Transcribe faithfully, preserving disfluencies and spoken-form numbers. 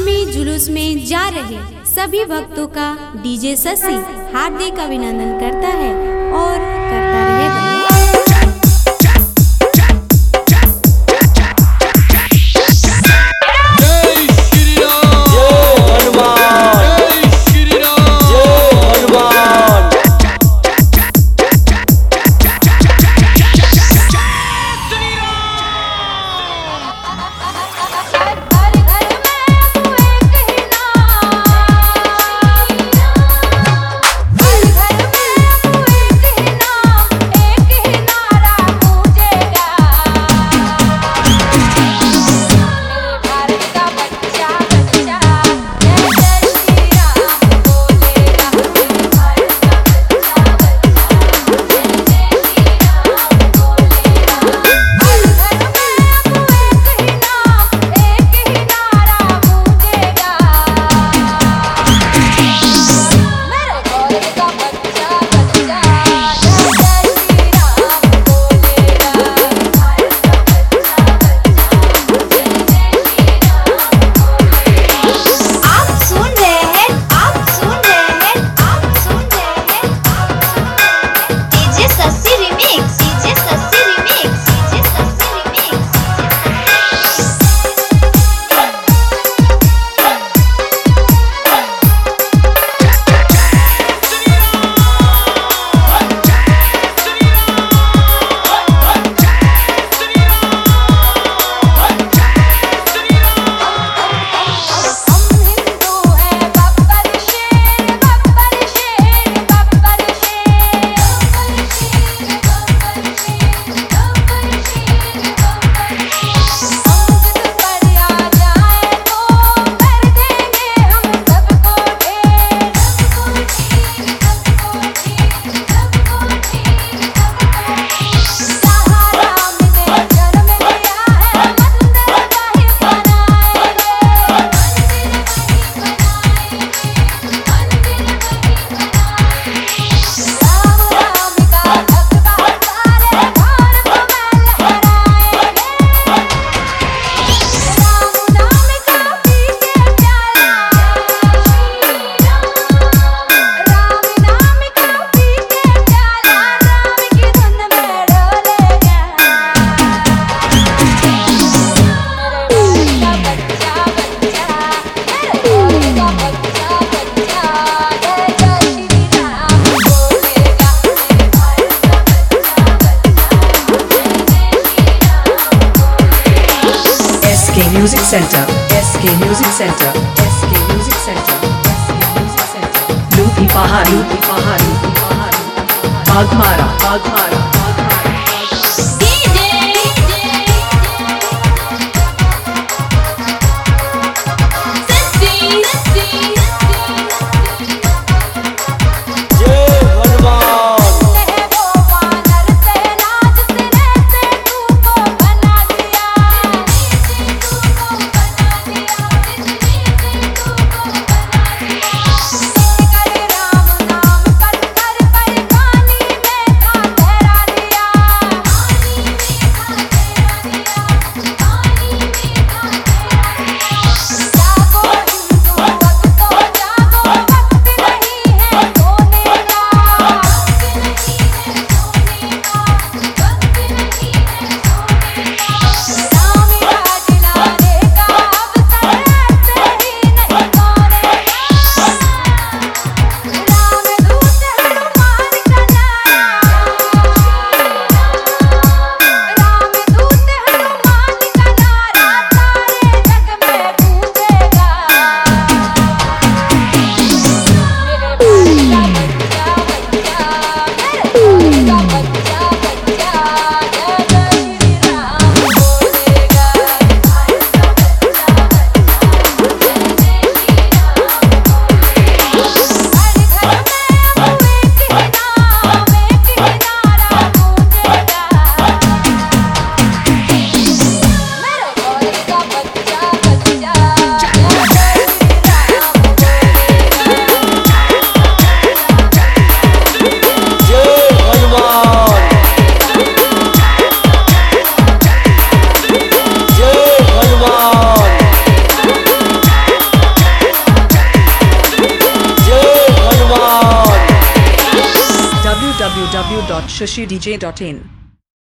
धर्मी जुलूस में जा रहे सभी भक्तों का डीजे शशि हार्दिक अभिनंदन करता है और करता रहेगा। Music Center, S K Music Center, S K Music Center, S K Music Center. Luthi Pahari, Luthi Pahari, Luthi Pahari. Bagmara, Bagmara, Bagmara. Ram नाम पर कर पर पानी में था तेरा w w w dot shashi d j dot in.